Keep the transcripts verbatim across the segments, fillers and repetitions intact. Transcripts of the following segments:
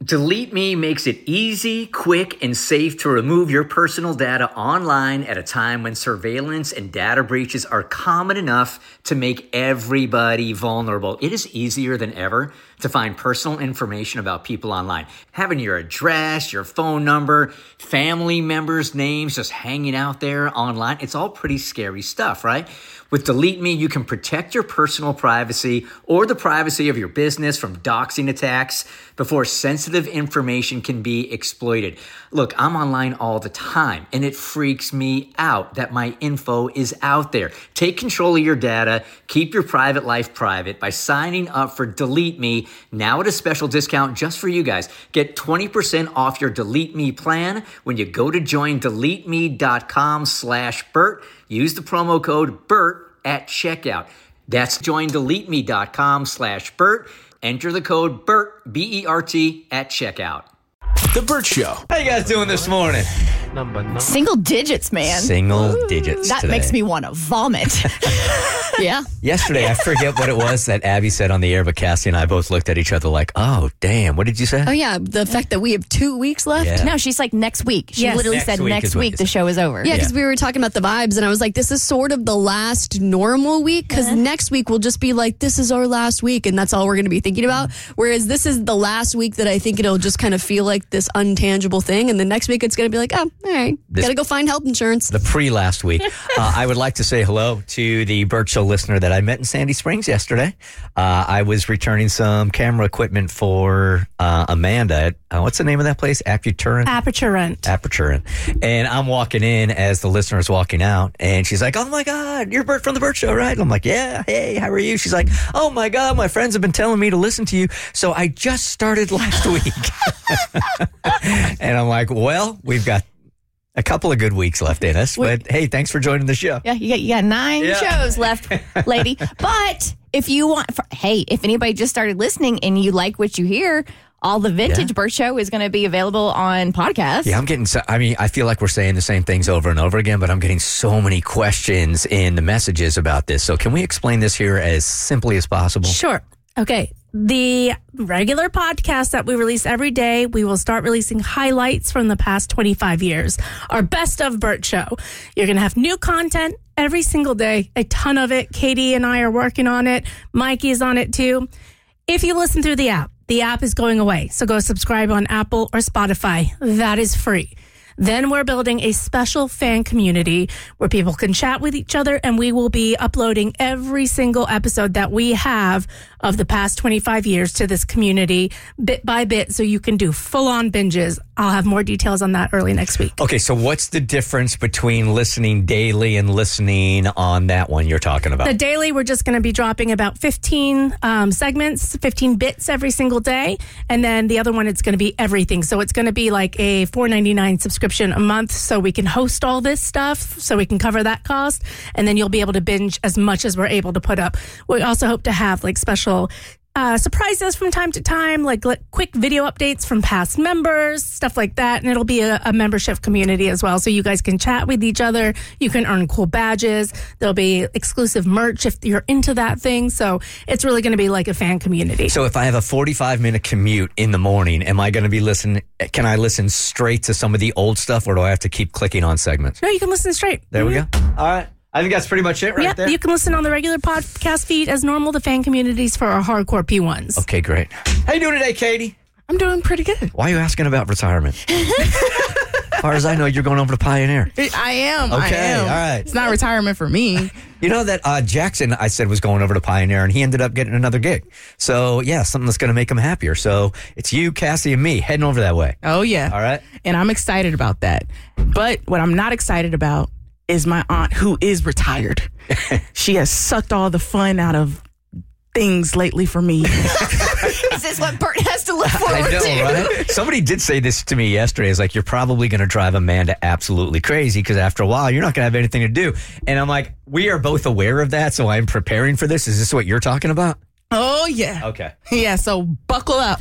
Delete Me makes it easy, quick, and safe to remove your personal data online at a time when surveillance and data breaches are common enough to make everybody vulnerable. It is easier than ever to find personal information about people online. Having your address, your phone number, family members' names just hanging out there online, it's all pretty scary stuff, right? With Delete Me, you can protect your personal privacy or the privacy of your business from doxing attacks before sensitive information can be exploited. Look, I'm online all the time, and it freaks me out that my info is out there. Take control of your data. Keep your private life private by signing up for Delete Me now at a special discount just for you guys. Get twenty percent off your Delete Me plan when you go to join delete me dot com slash Bert. Use the promo code BERT at checkout. That's join delete me dot com slash Bert. Enter the code BERT, B E R T, at checkout. The Bert Show. How you guys doing this morning? Number nine. Single digits, man. Single Ooh, digits That today. makes me want to vomit. Yeah. Yesterday, I forget what it was that Abby said on the air, but Cassie and I both looked at each other like, oh, damn. What did you say? Oh, yeah. The fact that we have two weeks left. Yeah. No, she's like next week. She Yes. literally Next said week next is what week you the said. show is over. Yeah, because Yeah. we were talking about the vibes, and I was like, this is sort of the last normal week, because Uh-huh. next week will just be like, this is our last week, and that's all we're going to be thinking about. Whereas this is the last week that I think it'll just kind of feel like this untangible thing, and the next week it's going to be like, oh, all right, This- got to go find health insurance. The pre-last week. uh, I would like to say hello to the Bert Show listener that I met in Sandy Springs yesterday. Uh, I was returning some camera equipment for uh, Amanda at, uh, what's the name of that place? Aperturant? Aperturant. Aperturant. And I'm walking in as the listener is walking out, and she's like, oh my God, you're Bert from the Bert Show, right? And I'm like, yeah, hey, how are you? She's like, oh my God, my friends have been telling me to listen to you, so I just started last week. And I'm like, well, we've got a couple of good weeks left in us, but hey, thanks for joining the show. Yeah, you got, you got nine Yeah. shows left, lady. But if you want, for, hey, if anybody just started listening and you like what you hear, all the Vintage Yeah. Bert Show is going to be available on podcast. Yeah, I'm getting so, I mean, I feel like we're saying the same things over and over again, but I'm getting so many questions in the messages about this. So can we explain this here as simply as possible? Sure. Okay. The regular podcast that we release every day, we will start releasing highlights from the past twenty-five years. Our best of Bert Show. You're going to have new content every single day, a ton of it. Katie and I are working on it. Mikey is on it too. If you listen through the app, the app is going away. So go subscribe on Apple or Spotify. That is free. Then we're building a special fan community where people can chat with each other, and we will be uploading every single episode that we have of the past twenty-five years to this community bit by bit, so you can do full-on binges. I'll have more details on that early next week. Okay, so what's the difference between listening daily and listening on that one you're talking about? The daily, we're just going to be dropping about fifteen um, segments, fifteen bits every single day. And then the other one, it's going to be everything. So it's going to be like a four ninety-nine subscription a month, so we can host all this stuff, so we can cover that cost. And then you'll be able to binge as much as we're able to put up. We also hope to have like special Uh, surprises from time to time, like, like quick video updates from past members, stuff like that. And it'll be a, a membership community as well. So you guys can chat with each other. You can earn cool badges. There'll be exclusive merch if you're into that thing. So it's really going to be like a fan community. So if I have a forty-five minute commute in the morning, am I going to be listening? Can I listen straight to some of the old stuff, or do I have to keep clicking on segments? No, you can listen straight. There we go. All right. I think that's pretty much it right Yeah, there. you can listen on the regular podcast feed as normal. The fan communities for our hardcore P ones. Okay, great. How you doing today, Katie? I'm doing pretty good. Why are you asking about retirement? As far as I know, you're going over to Pioneer. I am. I Okay, am. all right. It's not retirement for me. You know that uh, Jackson, I said, was going over to Pioneer, and he ended up getting another gig. So, yeah, something that's going to make him happier. So it's you, Cassie, and me heading over that way. Oh, yeah. All right. And I'm excited about that. But what I'm not excited about is my aunt, who is retired. She has sucked all the fun out of things lately for me. Is this what Bert has to look forward I know, to? right? Somebody did say this to me yesterday. It's like, you're probably going to drive Amanda absolutely crazy because after a while, you're not going to have anything to do. And I'm like, we are both aware of that, so I'm preparing for this. Is this what you're talking about? Oh, yeah. Okay. Yeah, so buckle up.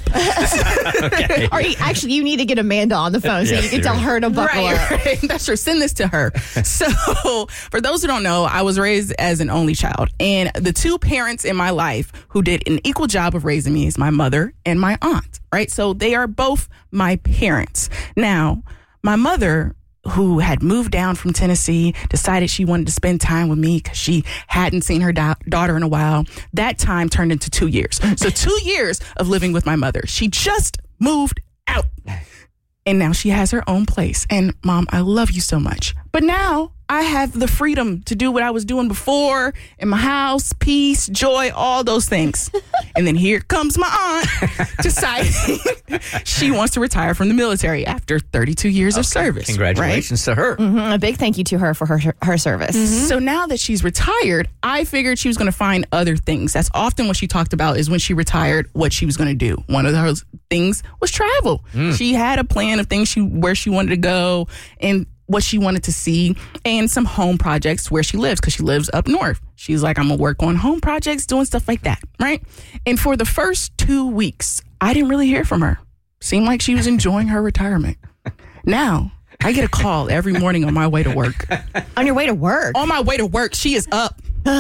Okay. Or you, actually, you need to get Amanda on the phone so Yes, you can tell there is. her to buckle Right, up. right. That's true. Send this to her. So, for those who don't know, I was raised as an only child. And the two parents in my life who did an equal job of raising me is my mother and my aunt, right? So, they are both my parents. Now, my mother, who had moved down from Tennessee, decided she wanted to spend time with me because she hadn't seen her da- daughter in a while. That time turned into two years. So two years of living with my mother. She just moved out. And now she has her own place. And Mom, I love you so much. But now I have the freedom to do what I was doing before in my house, peace, joy, all those things. And then here comes my aunt deciding she wants to retire from the military after thirty-two years of service. Congratulations to her. Mhm, a big thank you to her for her her service. Right? So now that she's retired, I figured she was going to find other things. That's often what she talked about is when she retired, what she was going to do. One of those things was travel. She had a plan of things she where she wanted to go and what she wanted to see and some home projects where she lives because she lives up north. She's like, I'm going to work on home projects, doing stuff like that, right? And for the first two weeks, I didn't really hear from her. Seemed like she was enjoying her retirement. Now, I get a call every morning on my way to work. On your way to work. On my way to work, she is up.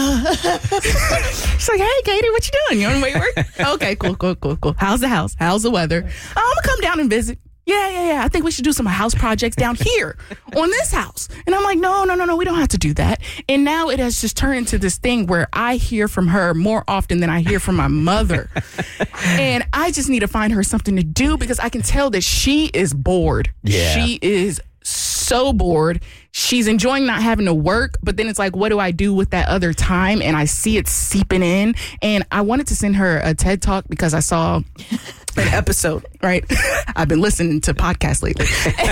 She's like, hey, Katie, what you doing? You on your way to work? Okay, cool, cool, cool, cool. How's the house? How's the weather? Oh, I'm going to come down and visit. Yeah, yeah, yeah. I think we should do some house projects down here on this house. And I'm like, no, no, no, no. We don't have to do that. And now it has just turned into this thing where I hear from her more often than I hear from my mother. And I just need to find her something to do because I can tell that she is bored. Yeah. She is so bored. She's enjoying not having to work, but then it's like, what do I do with that other time? And I see it seeping in. And I wanted to send her a TED Talk because I saw an episode, right? I've been listening to podcasts lately.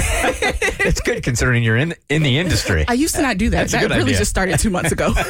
It's good considering you're in in the industry. I used to not do that. That's a That good really idea. just started two months ago.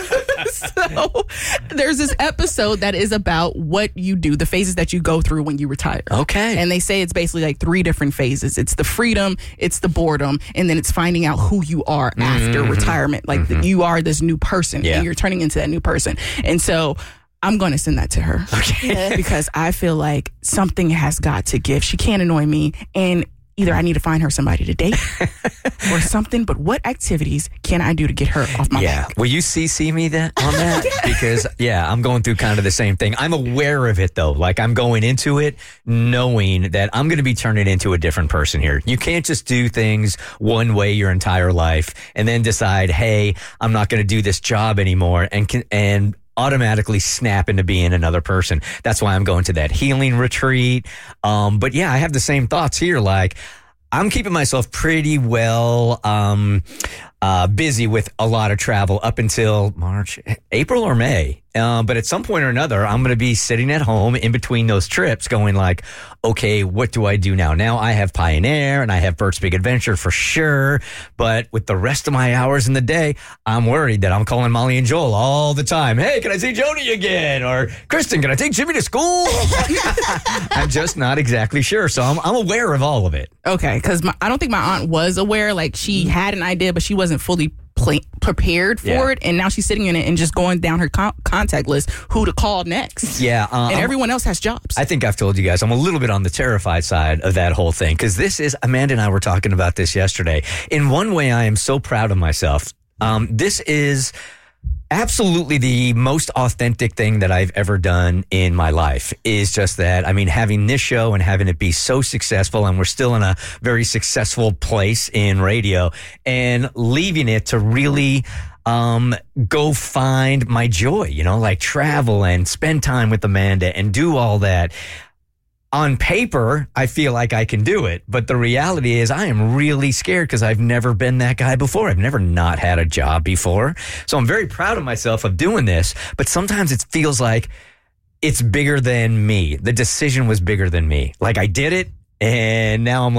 So there's this episode that is about what you do, the phases that you go through when you retire. Okay. And they say it's basically like three different phases. It's the freedom, it's the boredom, and then it's finding out who you are after retirement. Like the, you are this new person Yeah. and you're turning into that new person. And so I'm going to send that to her. Okay. Because I feel like something has got to give. She can't annoy me. And either I need to find her somebody to date or something. But what activities can I do to get her off my Yeah. back? Will you C C me that on that? Because, yeah, I'm going through kind of the same thing. I'm aware of it, though. Like, I'm going into it knowing that I'm going to be turning into a different person here. You can't just do things one way your entire life and then decide, hey, I'm not going to do this job anymore and can, and automatically snap into being another person. That's why I'm going to that healing retreat. Um, but yeah, I have the same thoughts here. Like, I'm keeping myself pretty well um, uh, busy with a lot of travel up until March, April or May. Uh, but at some point or another, I'm going to be sitting at home in between those trips going like, okay, what do I do now? Now I have Pioneer and I have Bert's Big Adventure for sure. But with the rest of my hours in the day, I'm worried that I'm calling Molly and Joel all the time. Hey, can I see Jody again? Or Kristen, can I take Jimmy to school? I'm just not exactly sure. So I'm, I'm aware of all of it. Okay, because I don't think my aunt was aware. Like, she had an idea, but she wasn't fully pl- prepared for Yeah. it. And now she's sitting in it and just going down her con- contact list, who to call next. Yeah. Uh, And I'm- everyone else has jobs. I think I've told you guys I'm a little bit on the terrified side of that whole thing because this is, Amanda and I were talking about this yesterday. In one way, I am so proud of myself. Um, this is absolutely the most authentic thing that I've ever done in my life is just that. I mean, having this show and having it be so successful, and we're still in a very successful place in radio, and leaving it to really um, go find my joy, you know, like travel and spend time with Amanda and do all that. On paper, I feel like I can do it, but the reality is I am really scared because I've never been that guy before. I've never not had a job before. So I'm very proud of myself of doing this, but sometimes it feels like it's bigger than me. The decision was bigger than me. Like I did it, and now I'm like,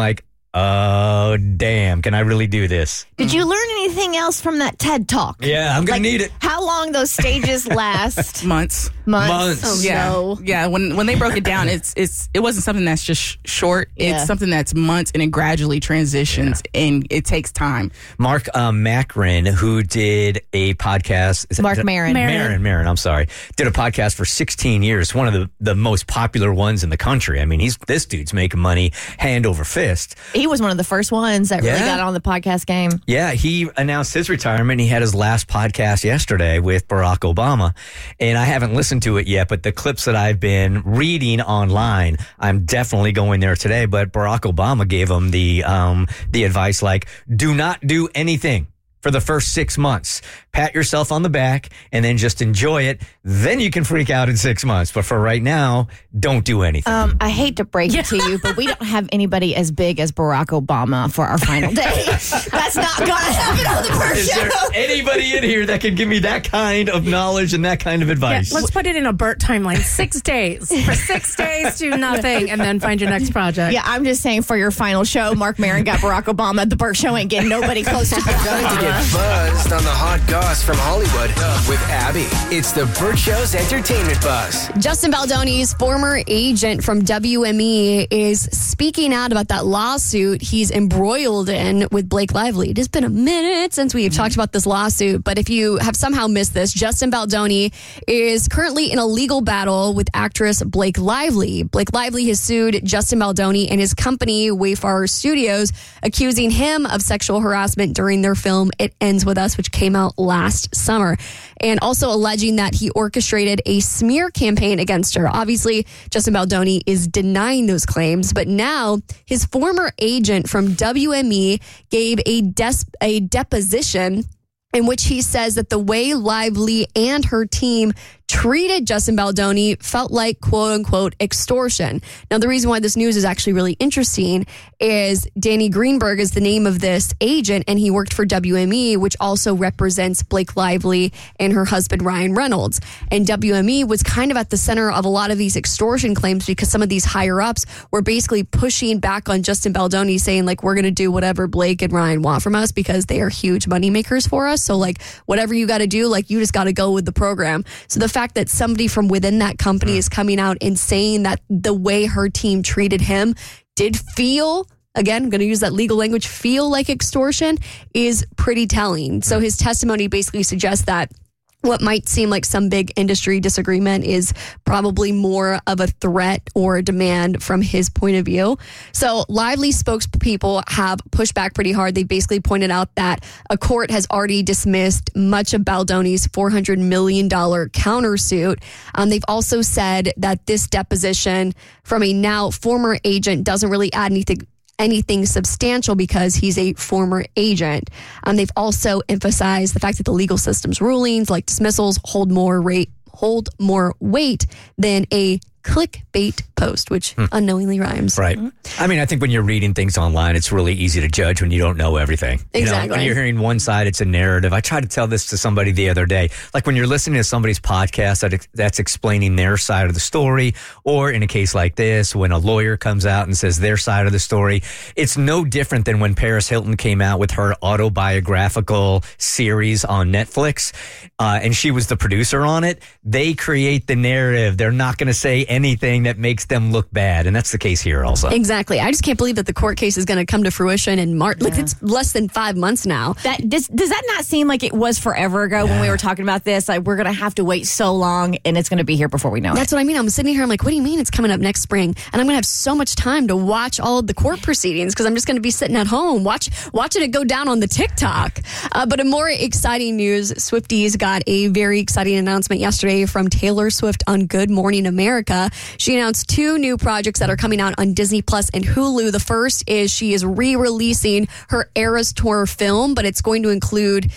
oh, damn, can I really do this? Did you learn anything else from that TED Talk? Yeah, I'm going Like, to need it. How long those stages last? Months. Months. Months. Oh, Yeah, no. yeah. When when they broke it down, it's it's it wasn't something that's just sh- short. Yeah. It's something that's months, and it gradually transitions, and it takes time. Mark um, Macron, who did a podcast. Is it- Mark is it- Maron. Maron. Maron, Maron, I'm sorry. Did a podcast for sixteen years, one of the, the most popular ones in the country. I mean, he's this dude's making money hand over fist. He was one of the first ones that really Yeah. got on the podcast game. Yeah, he announced his retirement. He had his last podcast yesterday with Barack Obama. And I haven't listened to it yet, but the clips that I've been reading online, I'm definitely going there today. But Barack Obama gave him the um, the advice like, do not do anything for the first six months. Pat yourself on the back and then just enjoy it. Then you can freak out in six months. But for right now, don't do anything. Um, I hate to break it to you, but we don't have anybody as big as Barack Obama for our final day. That's not going to happen on the first Is show. there anybody in here that can give me that kind of knowledge and that kind of Yeah, advice? let's put it in a Bert timeline. Six days. For six days, do nothing, and then find your next project. Yeah, I'm just saying for your final show, Mark Maron got Barack Obama. The Burt Show ain't getting nobody close to Barack Time to get Obama. buzzed on the hot goss from Hollywood with Abby. It's the Burt Show's entertainment buzz. Justin Baldoni's former agent from W M E is speaking out about that lawsuit he's embroiled in with Blake Lively. It has been a minute since we've talked about this lawsuit, but if you have somehow missed this, Justin Baldoni is currently in a legal battle with actress Blake Lively. Blake Lively has sued Justin Baldoni and his company, Wayfarer Studios, accusing him of sexual harassment during their film It Ends With Us, which came out last summer, and also alleging that he orchestrated a smear campaign against her. Obviously, Justin Baldoni is denying those claims, but now his former agent from W M E gave a, des- a deposition in which he says that the way Lively and her team treated Justin Baldoni felt like quote unquote extortion. Now, the reason why this news is actually really interesting is Danny Greenberg is the name of this agent, and he worked for W M E, which also represents Blake Lively and her husband Ryan Reynolds. And W M E was kind of at the center of a lot of these extortion claims because some of these higher ups were basically pushing back on Justin Baldoni, saying like, we're going to do whatever Blake and Ryan want from us because they are huge moneymakers for us. So like, whatever you got to do, like you just got to go with the program. So the fact that somebody from within that company is coming out and saying that the way her team treated him did feel, again, I'm going to use that legal language, feel like extortion is pretty telling. So his testimony basically suggests that what might seem like some big industry disagreement is probably more of a threat or a demand from his point of view. So Lively spokespeople have pushed back pretty hard. They basically pointed out that a court has already dismissed much of Baldoni's four hundred million dollars countersuit. Um, they've also said that this deposition from a now former agent doesn't really add anything anything substantial because he's a former agent. Um, they've also emphasized the fact that the legal system's rulings, like dismissals, hold more rate, hold more weight than a clickbait post, which unknowingly rhymes. Right. I mean, I think when you're reading things online, it's really easy to judge when you don't know everything. You know, Exactly. when you're hearing one side, it's a narrative. I tried to tell this to somebody the other day. Like when you're listening to somebody's podcast that that's explaining their side of the story, or in a case like this, when a lawyer comes out and says their side of the story, it's no different than when Paris Hilton came out with her autobiographical series on Netflix, uh, and she was the producer on it. They create the narrative. They're not going to say anything that makes them look bad. And that's the case here also. Exactly. I just can't believe that the court case is going to come to fruition in March. Like it's less than five months now. That does, does that not seem like it was forever ago when we were talking about this? Like we're gonna have to wait so long, and it's gonna be here before we know That's it. what I mean. I'm sitting here. I'm like, what do you mean it's coming up next spring? And I'm going to have so much time to watch all of the court proceedings because I'm just going to be sitting at home watch watching it go down on the TikTok. Uh, but in more exciting news, Swifties got a very exciting announcement yesterday from Taylor Swift on Good Morning America. She announced two new projects that are coming out on Disney Plus and Hulu. The first is she is re-releasing her Eras Tour film, but it's going to include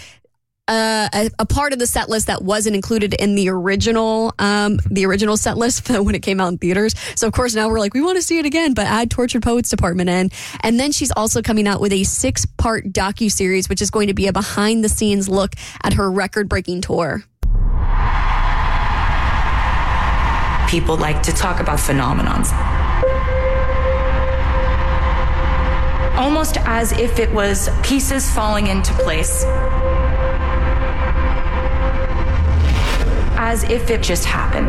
Uh, a, a part of the set list that wasn't included in the original, um, the original set list when it came out in theaters. So of course now we're like, we want to see it again, but add Tortured Poets Department in. And then she's also coming out with a six-part docuseries, which is going to be a behind-the-scenes look at her record-breaking tour. People like to talk about phenomenons. almost as if it was pieces falling into place. As if it just happened.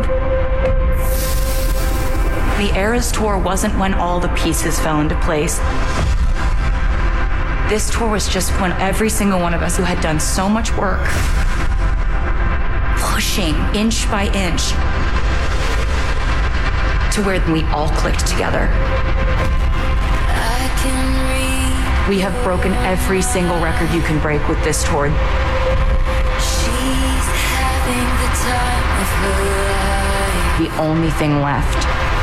The Eras Tour wasn't when all the pieces fell into place. This tour was just when every single one of us who had done so much work, pushing inch by inch to where we all clicked together. We have broken every single record you can break with this tour. She's having the time of her life. The only thing left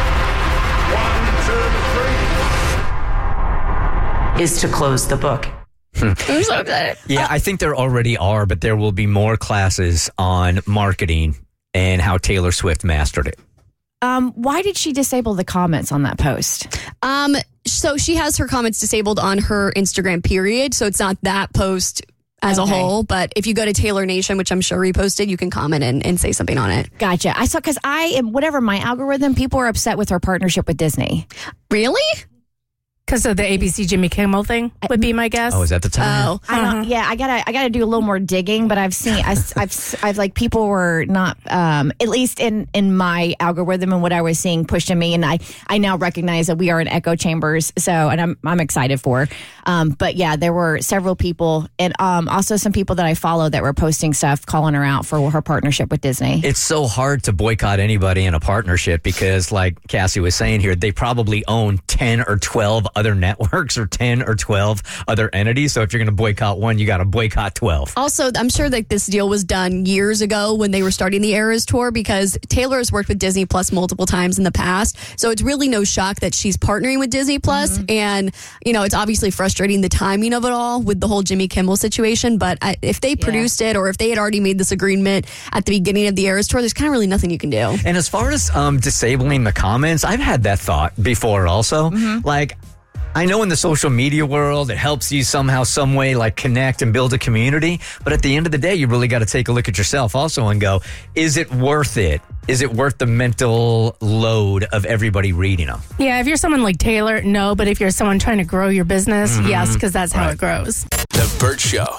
is to close the book. I'm so excited. Yeah, I think there already are, but there will be more classes on marketing and how Taylor Swift mastered it. Um, why did she disable the comments on that post? Um, so she has her comments disabled on her Instagram, period. So it's not that post as Okay. a whole. But if you go to Taylor Nation, which I'm sure reposted, you can comment and, and say something on it. Gotcha. I saw, because I am, whatever my algorithm, people are upset with her partnership with Disney. Really? Because of the A B C Jimmy Kimmel thing would be my guess. Oh, is that the time? Oh, I don't, yeah, I gotta, I gotta do a little more digging, but I've seen, I, I've, I've like people were not, um, at least in, in my algorithm and what I was seeing pushed to me, and I, I now recognize that we are in echo chambers, so, and I'm, I'm excited for, um, but yeah, there were several people, and um, also some people that I follow that were posting stuff calling her out for her partnership with Disney. It's so hard to boycott anybody in a partnership because, like Cassie was saying here, they probably own ten or twelve other networks or ten or twelve other entities. So if you're going to boycott one, you got to boycott twelve. Also, I'm sure that this deal was done years ago when they were starting the Eras Tour, because Taylor has worked with Disney Plus multiple times in the past. So it's really no shock that she's partnering with Disney Plus. Mm-hmm. And, you know, it's obviously frustrating the timing of it all with the whole Jimmy Kimmel situation. But I, if they produced it, or if they had already made this agreement at the beginning of the Eras Tour, there's kind of really nothing you can do. And as far as um, disabling the comments, I've had that thought before also. Mm-hmm. Like, I know in the social media world, it helps you somehow, some way, like connect and build a community. But at the end of the day, you really got to take a look at yourself also and go, is it worth it? Is it worth the mental load of everybody reading them? Yeah, if you're someone like Taylor, no. But if you're someone trying to grow your business, Mhm. yes, because that's how Right. it grows. The Burt Show.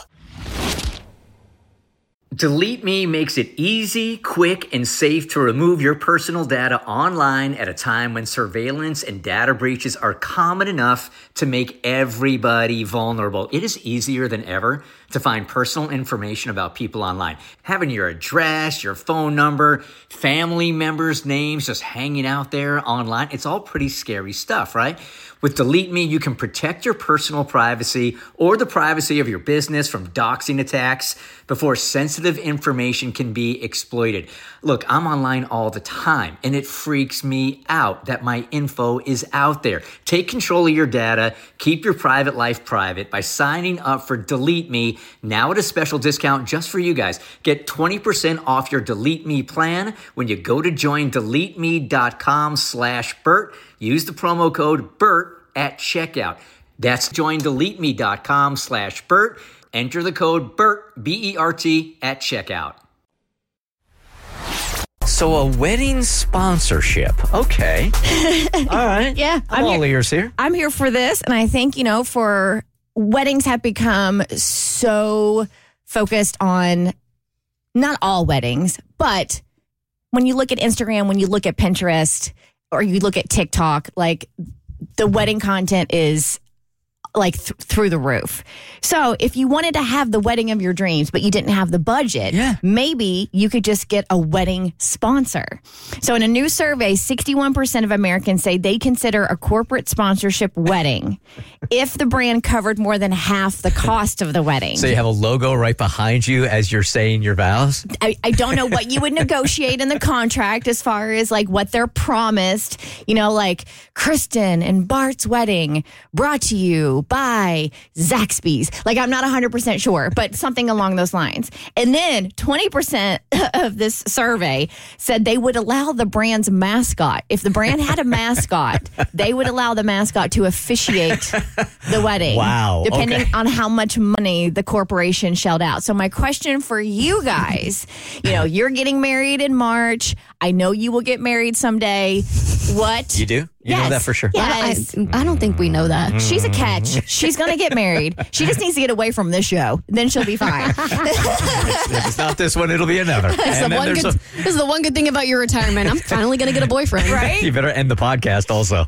Delete Me makes it easy, quick, and safe to remove your personal data online at a time when surveillance and data breaches are common enough to make everybody vulnerable. It is easier than ever to find personal information about people online. Having your address, your phone number, family members' names just hanging out there online, it's all pretty scary stuff, right? With Delete Me, you can protect your personal privacy or the privacy of your business from doxing attacks before sensitive information can be exploited. Look, I'm online all the time, and it freaks me out that my info is out there. Take control of your data, keep your private life private by signing up for Delete Me now at a special discount just for you guys. Get twenty percent off your Delete Me plan when you go to join delete me dot com slash Burt. Use the promo code BURT at checkout. That's join delete me dot com slash Burt. Enter the code BURT, B E R T, at checkout. So a wedding sponsorship. Okay. All right. Yeah, I'm, I'm all here- ears here. I'm here for this, and I think, you know, for weddings have become so focused on, not all weddings, but when you look at Instagram, when you look at Pinterest, or you look at TikTok, like the wedding content is like th- through the roof. So if you wanted to have the wedding of your dreams, but you didn't have the budget, Yeah. maybe you could just get a wedding sponsor. So in a new survey, sixty-one percent of Americans say they consider a corporate sponsorship wedding if the brand covered more than half the cost of the wedding. So you have a logo right behind you as you're saying your vows? I, I don't know what you would negotiate in the contract as far as like what they're promised, you know, like Kristen and Bart's wedding brought to you by Zaxby's. Like, I'm not one hundred percent sure, but something along those lines. And then twenty percent of this survey said they would allow the brand's mascot. If the brand had a mascot, they would allow the mascot to officiate the wedding. Wow. Depending Okay. on how much money the corporation shelled out. So my question for you guys, you know, you're getting married in March. I know you will get married someday. What? You do? You Yes. know that for sure. Yes. I, I, I don't think we know that. She's a catch. She's going to get married. She just needs to get away from this show. Then she'll be fine. If it's not this one, it'll be another. This is, the And then one there's good, this is the one good thing about your retirement. I'm finally going to get a boyfriend. a, Right? you better end the podcast also.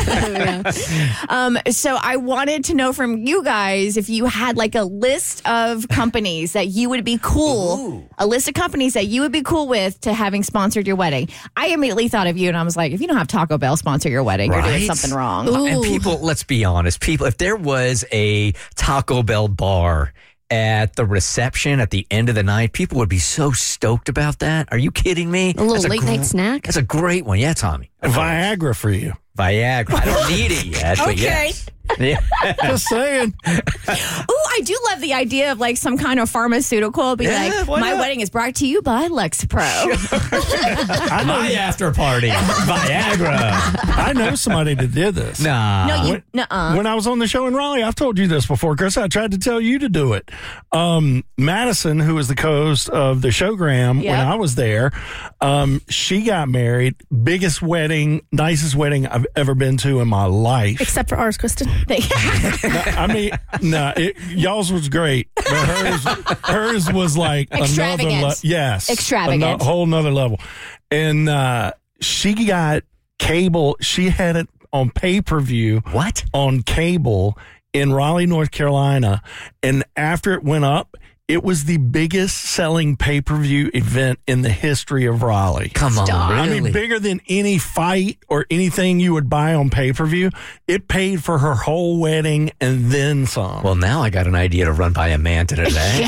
Um, so I wanted to know from you guys if you had like a list of companies that you would be cool, a list of companies that you would be cool with to having sponsored your wedding. I immediately thought of you and I was like, if you don't have Taco Bell sponsor your wedding, you're doing Right? something wrong. And people, let's be honest, people, if there was a Taco Bell bar at the reception at the end of the night, people would be so stoked about that. Are you kidding me? A little That's late night gr- snack. That's a great one. Yeah, Tommy. Viagra for you. Viagra. I don't need it yet, but Okay. yes. Yeah. Just saying. Ooh, I do love the idea of like some kind of pharmaceutical. Be Yeah, like, why my not? wedding is brought to you by Lexapro. My after party. Viagra. I know somebody that did this. Nah. No, you, When- nuh-uh. When I was on the show in Raleigh, I've told you this before, Chris. I tried to tell you to do it. Um, Madison, who was the co-host of the showgram Yep. when I was there, um, she got married. Biggest wedding, nicest wedding I've ever been to in my life. Except for ours, Kristen. I mean, no, it, y'all's was great, but hers, hers was like another Extravagant. level. Yes, Extravagant. a whole nother level. And uh, she got cable. She had it on pay per view. What? On cable in Raleigh, North Carolina, and after it went up, it was the biggest selling pay per view event in the history of Raleigh. Come on, Stop. really? I mean, bigger than any fight or anything you would buy on pay per view. It paid for her whole wedding and then some. Well, now I got an idea to run by Amanda today.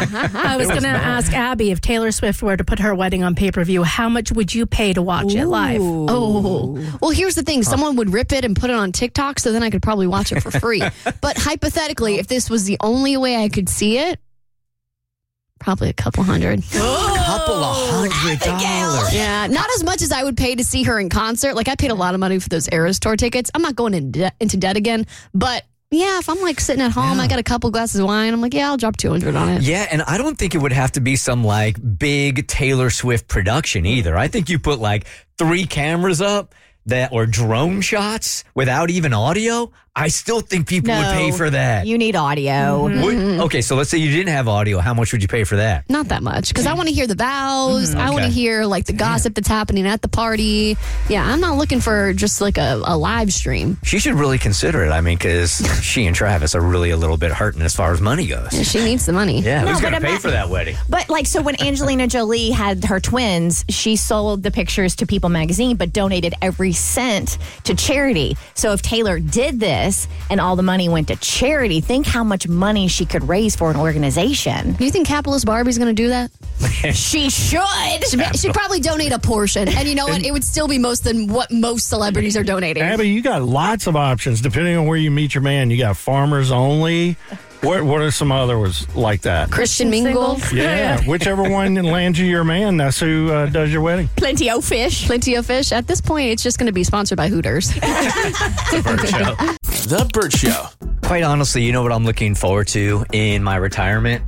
I was going to ask Abby if Taylor Swift were to put her wedding on pay per view, how much would you pay to watch it live? Oh, well, here's the thing. Someone would rip it and put it on TikTok, so then I could probably watch it for free. But hypothetically, if this was the only way I could see it, probably a couple hundred. A couple of hundred dollars. Yeah, not as much as I would pay to see her in concert. Like, I paid a lot of money for those Eras tour tickets. I'm not going in de- into debt again, but yeah, if I'm like sitting at home, I got a couple glasses of wine, I'm like, yeah, I'll drop two hundred on it. Yeah, and I don't think it would have to be some like big Taylor Swift production either. I think you put like three cameras up that or drone shots without even audio. I still think people would pay for that. You need audio. Would- okay, so let's say you didn't have audio. How much would you pay for that? Not that much, because I want to hear the vows. I want to Okay. hear like the gossip that's happening at the party. Yeah, I'm not looking for just like a, a live stream. She should really consider it. I mean, because she and Travis are really a little bit hurting as far as money goes. Yeah, she needs the money. Yeah, No, who's but going to pay ima- for that wedding? But like, so when Angelina Jolie had her twins, she sold the pictures to People magazine, but donated every cent to charity. So if Taylor did this and all the money went to charity, think how much money she could raise for an organization. Do you think Capitalist Barbie's going to do that? She should. She'd, she'd probably donate a portion. And you know what? It would still be most than what most celebrities are donating. Abby, you got lots of options depending on where you meet your man. You got farmers only. What what are some other ones like that? Christian Mingle. Yeah, whichever one lands you your man, that's who uh, does your wedding. Plenty of fish. Plenty of fish. At this point, it's just going to be sponsored by Hooters. The Burt Show. The Burt Show. Quite honestly, you know what I'm looking forward to in my retirement?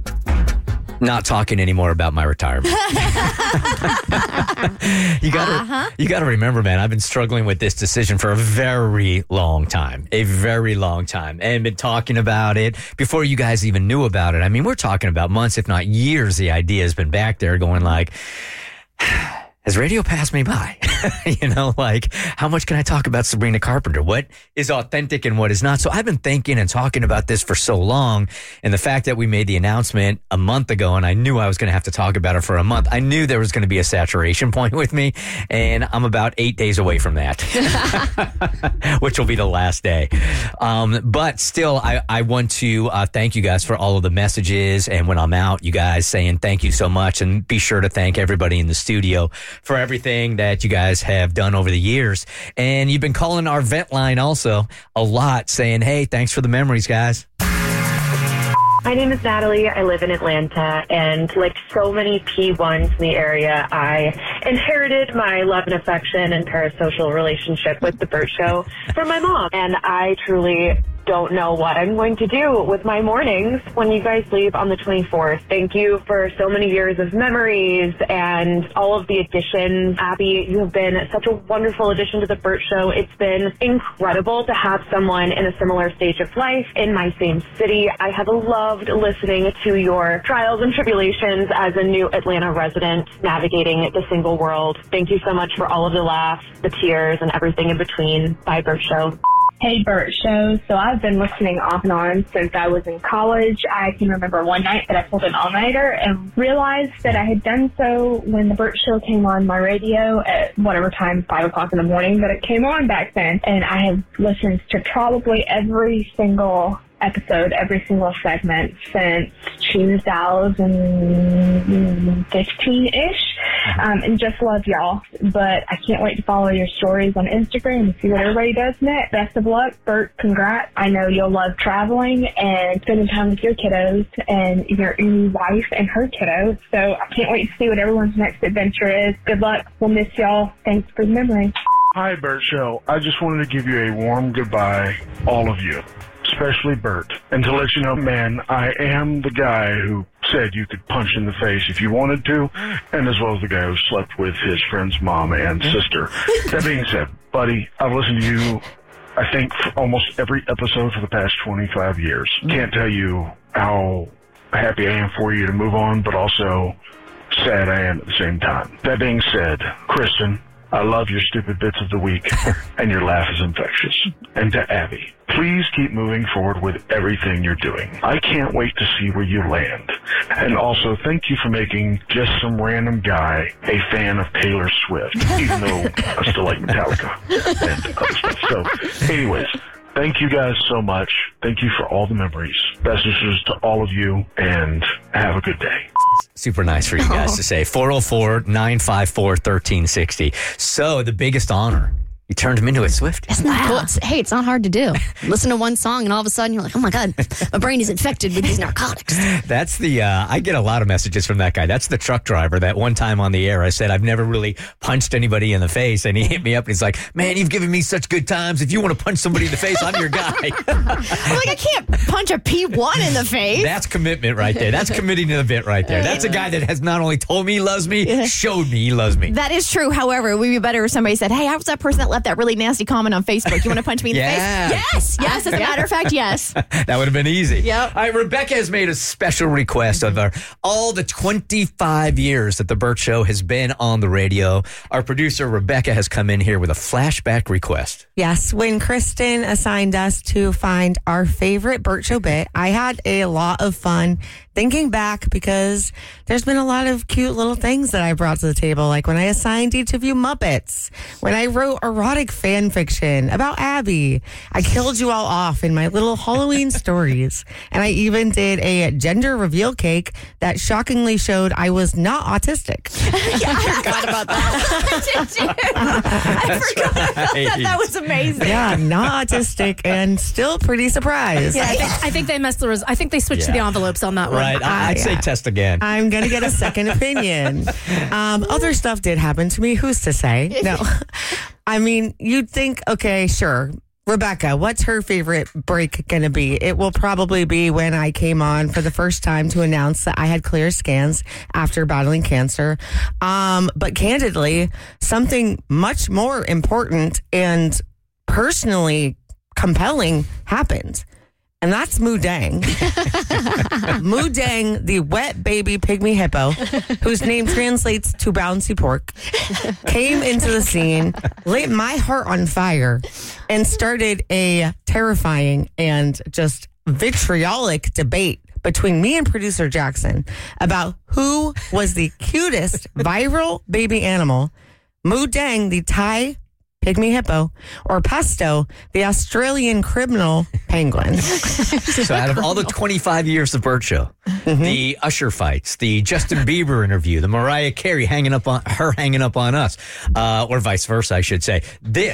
Not talking anymore about my retirement. you gotta, Uh-huh. you gotta remember, man. I've been struggling with this decision for a very long time, a very long time, and been talking about it before you guys even knew about it. I mean, we're talking about months, if not years. The idea has been back there, going like, has radio passed me by? You know, like, how much can I talk about Sabrina Carpenter? What is authentic and what is not? So I've been thinking and talking about this for so long. And the fact that we made the announcement a month ago and I knew I was going to have to talk about it for a month, I knew there was going to be a saturation point with me. And I'm about eight days away from that, which will be the last day. Um, but still, I, I want to uh, thank you guys for all of the messages. And when I'm out, you guys saying thank you so much. And be sure to thank everybody in the studio for everything that you guys have done over the years. And you've been calling our vent line also a lot, saying, hey, thanks for the memories, guys. My name is Natalie. I live in Atlanta, and like so many P ones in the area, I inherited my love and affection and parasocial relationship with The Burt Show from my mom. And I truly don't know what I'm going to do with my mornings when you guys leave on the twenty-fourth. Thank you for so many years of memories and all of the additions. Abby, you have been such a wonderful addition to the Bert Show. It's been incredible to have someone in a similar stage of life in my same city. I have loved listening to your trials and tribulations as a new Atlanta resident navigating the single world. Thank you so much for all of the laughs, the tears, and everything in between. Bye, Bert Show. Hey, Bert Show. So I've been listening off and on since I was in college. I can remember one night that I pulled an all-nighter and realized that I had done so when the Bert Show came on my radio at whatever time, five o'clock in the morning, that it came on back then. And I have listened to probably every single episode, every single segment since two thousand fifteen-ish, um, and just love y'all. But I can't wait to follow your stories on Instagram and see what everybody does next. Best of luck, Bert. Congrats. I know you'll love traveling and spending time with your kiddos and your new wife and her kiddos. So I can't wait to see what everyone's next adventure is. Good luck. We'll miss y'all. Thanks for the memory. Hi, Bert Show. I just wanted to give you a warm goodbye, all of you, especially Bert, and to let you know, man, I am the guy who said you could punch in the face if you wanted to, and as well as the guy who slept with his friend's mom and sister. That being said, buddy, I've listened to you, I think, for almost every episode for the past twenty-five years. Can't tell you how happy I am for you to move on, but also sad I am at the same time. That being said, Kristen, I love your stupid bits of the week, and your laugh is infectious. And to Abby, please keep moving forward with everything you're doing. I can't wait to see where you land. And also, thank you for making just some random guy a fan of Taylor Swift, even though I still like Metallica and other stuff. So, anyways, thank you guys so much. Thank you for all the memories. Best wishes to all of you, and have a good day. Super nice for you guys to say. four oh four, nine five four, one three six oh. So, the biggest honor. You turned him into a Swiftie. Isn't that cool? It's, hey, it's not hard to do. Listen to one song and all of a sudden you're like, oh my God, my brain is infected with these narcotics. That's the, uh, I get a lot of messages from that guy. That's the truck driver that one time on the air I said, I've never really punched anybody in the face. And he hit me up and he's like, man, you've given me such good times. If you want to punch somebody in the face, I'm your guy. I'm like, I can't punch a P one in the face. That's commitment right there. That's committing to the bit right there. That's a guy that has not only told me he loves me, showed me he loves me. That is true. However, it would be better if somebody said, hey, I was that person that left that really nasty comment on Facebook. You want to punch me in yeah. the face? Yes. Yes. As a matter of fact, yes. That would have been easy. Yep. All right, Rebecca has made a special request of our, all the twenty-five years that the Bert Show has been on the radio. Our producer, Rebecca, has come in here with a flashback request. Yes, when Kristen assigned us to find our favorite Bert Show bit, I had a lot of fun thinking back because there's been a lot of cute little things that I brought to the table, like when I assigned each of you Muppets, when I wrote erotic fan fiction about Abby, I killed you all off in my little Halloween stories, and I even did a gender reveal cake that shockingly showed I was not autistic. Yeah, I forgot about that. I forgot about that. That was amazing. Yeah, not autistic and still pretty surprised. Yeah, I think, I think they messed the res- I think they switched Yeah. the envelopes on that one. Right, I- I'd Uh, say yeah. test again. I'm going to get a second opinion. Um, other stuff did happen to me. Who's to say? No. I mean, you'd think, okay, sure. Rebecca, what's her favorite break going to be? It will probably be when I came on for the first time to announce that I had clear scans after battling cancer. Um, but candidly, something much more important and personally compelling happened. And that's Moo Dang. Moo Dang, the wet baby pygmy hippo, whose name translates to bouncy pork, came into the scene, lit my heart on fire, and started a terrifying and just vitriolic debate between me and producer Jackson about who was the cutest viral baby animal, Moo Dang, the Thai pygmy hippo, or Pesto, the Australian criminal penguin. So out of all the twenty-five years of Bert Show, mm-hmm. the Usher fights, the Justin Bieber interview, the Mariah Carey hanging up on her hanging up on us, uh, or vice versa, I should say. This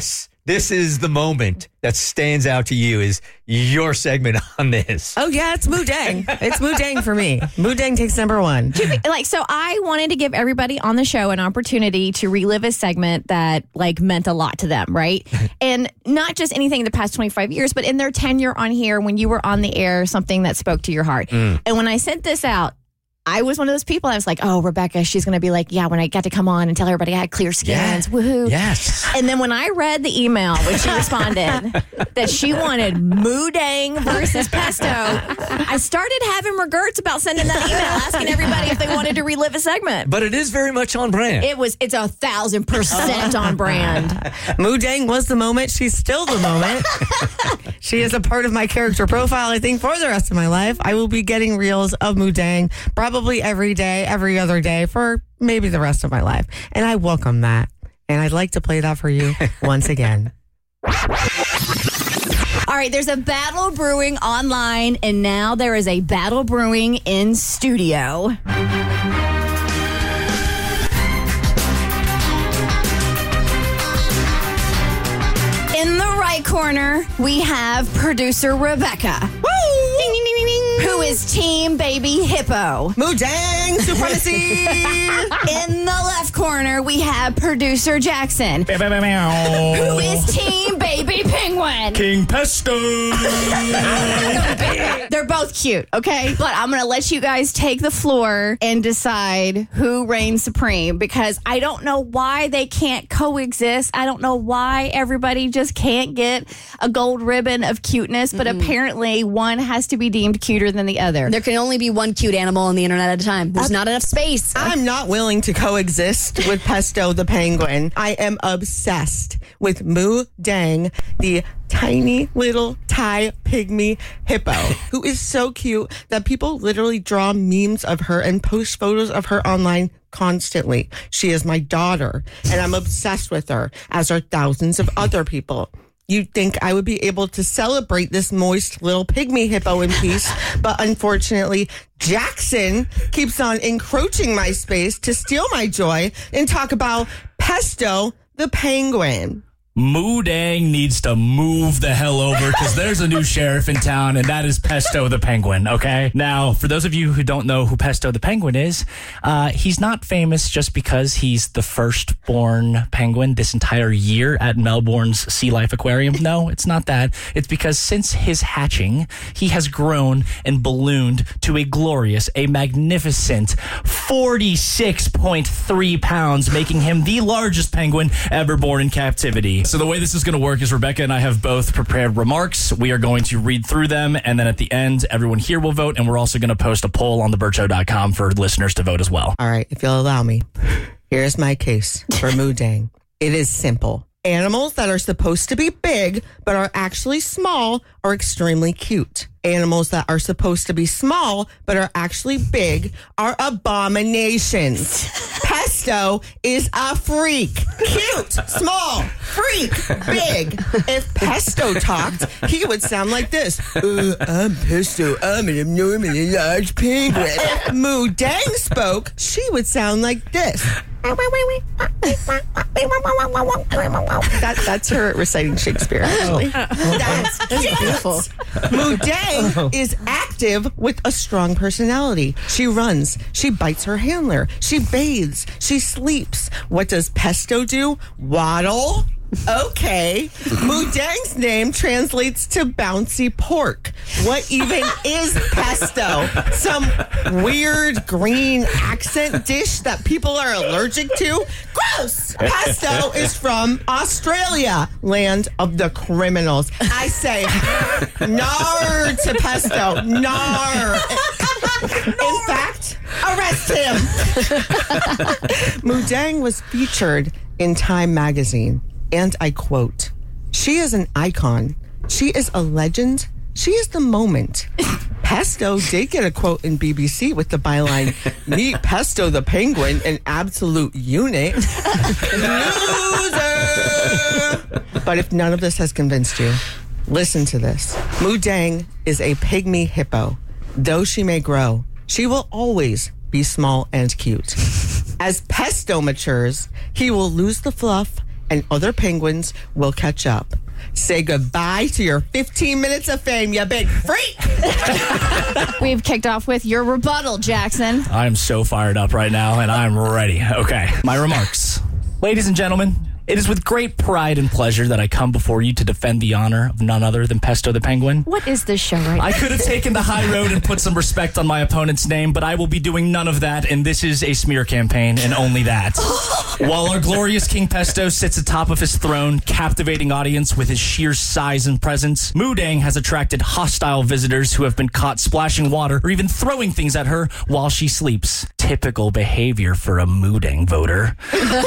this is the moment that stands out to you is your segment on this. Oh, yeah, it's Moo Dang. It's Moo Dang for me. Moo Dang takes number one. Like, so I wanted to give everybody on the show an opportunity to relive a segment that, like, meant a lot to them, right? And not just anything in the past twenty-five years, but in their tenure on here, when you were on the air, something that spoke to your heart. Mm. And when I sent this out, I was one of those people. I was like, oh, Rebecca, she's going to be like, yeah, when I got to come on and tell everybody I had clear skins. Yeah. Woohoo. Yes. And then when I read the email when she responded that she wanted Moo Dang versus Pesto, I started having regrets about sending that email asking everybody if they wanted to relive a segment. But it is very much on brand. It was, it's a thousand percent on brand. Moo Dang was the moment. She's still the moment. She is a part of my character profile, I think, for the rest of my life. I will be getting reels of Moo Dang probably Probably every day, every other day for maybe the rest of my life. And I welcome that. And I'd like to play that for you once again. All right, there's a battle brewing online, and now there is a battle brewing in studio. In the right corner, we have producer Rebecca. Woo! Ding, ding, ding, ding. Who is Team Baby Hippo. Moo Dang supremacy. In the left corner, we have producer Jackson. Who is Team Baby Penguin. King Pesto. They're both cute, okay? But I'm going to let you guys take the floor and decide who reigns supreme, because I don't know why they can't coexist. I don't know why everybody just can't get a gold ribbon of cuteness, but mm-hmm. apparently one has to be deemed cuter than the other. There can only be one cute animal on the internet at a time. There's uh, not enough space. I'm not willing to coexist with Pesto the penguin. I am obsessed with Moo Dang, the tiny little Thai pygmy hippo, who is so cute that people literally draw memes of her and post photos of her online constantly. She is my daughter, and I'm obsessed with her, as are thousands of other people. You'd think I would be able to celebrate this moist little pygmy hippo in peace, but unfortunately, Jackson keeps on encroaching my space to steal my joy and talk about Pesto the penguin. Moo Dang needs to move the hell over, because there's a new sheriff in town, and that is Pesto the Penguin, okay? Now, for those of you who don't know who Pesto the Penguin is, uh, he's not famous just because he's the firstborn penguin this entire year at Melbourne's Sea Life Aquarium. No, it's not that. It's because since his hatching, he has grown and ballooned to a glorious, a magnificent forty-six point three pounds, making him the largest penguin ever born in captivity. So the way this is going to work is Rebecca and I have both prepared remarks. We are going to read through them, and then at the end, everyone here will vote, and we're also going to post a poll on the burt show dot com for listeners to vote as well. All right, if you'll allow me, here's my case for Moo Dang. It is simple. Animals that are supposed to be big but are actually small are extremely cute. Animals that are supposed to be small but are actually big are abominations. Pesto is a freak. Cute, small, freak, big. If Pesto talked, he would sound like this. Uh, I'm Pesto. I'm an abnormally large penguin. If Moo Dang spoke, she would sound like this. That, that's her reciting Shakespeare, actually. Oh. That's, that's beautiful. Moo Dang is active with a strong personality. She runs. She bites her handler. She bathes. She sleeps. What does Pesto do? Waddle? Okay. Moo Dang's name translates to bouncy pork. What even is Pesto? Some weird green accent dish that people are allergic to? Gross! Pesto is from Australia, land of the criminals. I say, nar to Pesto. Nar. In fact, arrest him. Moo Dang was featured in Time magazine. And I quote, "She is an icon. She is a legend. She is the moment." Pesto did get a quote in B B C with the byline, "Meet Pesto the penguin, an absolute unit." Loser! But if none of this has convinced you, listen to this. Moo Dang is a pygmy hippo. Though she may grow, she will always be small and cute. As Pesto matures, he will lose the fluff and other penguins will catch up. Say goodbye to your fifteen minutes of fame, you big freak. We've kicked off with your rebuttal, Jackson. I'm so fired up right now, and I'm ready. Okay, my remarks. Ladies and gentlemen, it is with great pride and pleasure that I come before you to defend the honor of none other than Pesto the Penguin. What is this show right now? I could have taken the high road and put some respect on my opponent's name, but I will be doing none of that, and this is a smear campaign, and only that. While our glorious King Pesto sits atop of his throne, captivating audience with his sheer size and presence, Moodang has attracted hostile visitors who have been caught splashing water or even throwing things at her while she sleeps. Typical behavior for a Moodang voter.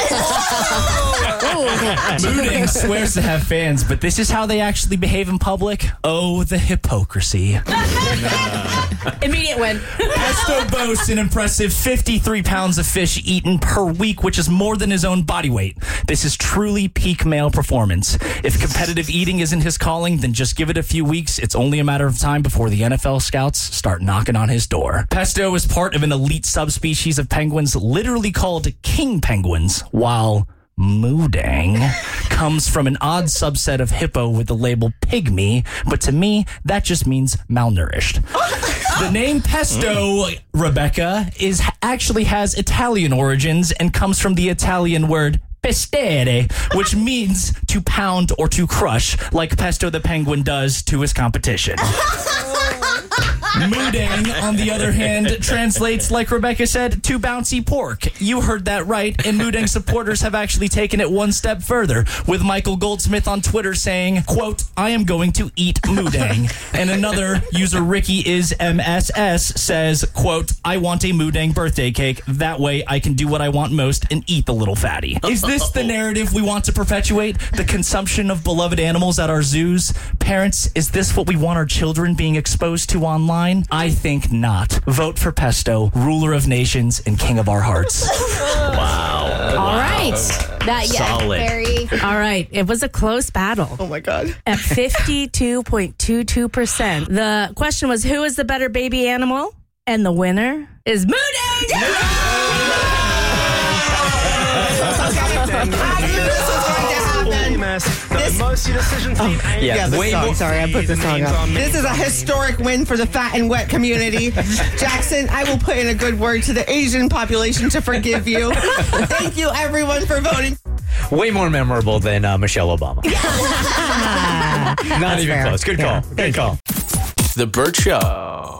Moodang swears to have fans, but this is how they actually behave in public. Oh, the hypocrisy. Immediate win. Pesto boasts an impressive fifty-three pounds of fish eaten per week, which is more than his own body weight. This is truly peak male performance. If competitive eating isn't his calling, then just give it a few weeks. It's only a matter of time before the N F L scouts start knocking on his door. Pesto is part of an elite subspecies of penguins literally called king penguins, while Moodang comes from an odd subset of hippo with the label pygmy, but to me, that just means malnourished. The name Pesto, Rebecca, is actually has Italian origins and comes from the Italian word pestere, which means to pound or to crush, like Pesto the Penguin does to his competition. Moodang, on the other hand, translates, like Rebecca said, to bouncy pork. You heard that right, and Moodang supporters have actually taken it one step further, with Michael Goldsmith on Twitter saying, quote, I am going to eat Moodang. And another user, Ricky is M S S, says, quote, I want a Moodang birthday cake. That way I can do what I want most and eat the little fatty. Is this the narrative we want to perpetuate? The consumption of beloved animals at our zoos? Parents, is this what we want our children being exposed to online? I think not. Vote for Pesto, ruler of nations and king of our hearts. Wow. All right. That, yeah, Solid. very. All right. It was a close battle. Oh, my God. At fifty-two point two two percent. The question was, who is the better baby animal? And the winner is Moodang! Oh, Yeah, yeah, the way song. more- Sorry, I put the song up. This is a historic win for the fat and wet community. Jackson, I will put in a good word to the Asian population to forgive you. Thank you, everyone, for voting. Way more memorable than uh, Michelle Obama. Not even fair. close. Good call. Yeah, Good call. The Burt Show.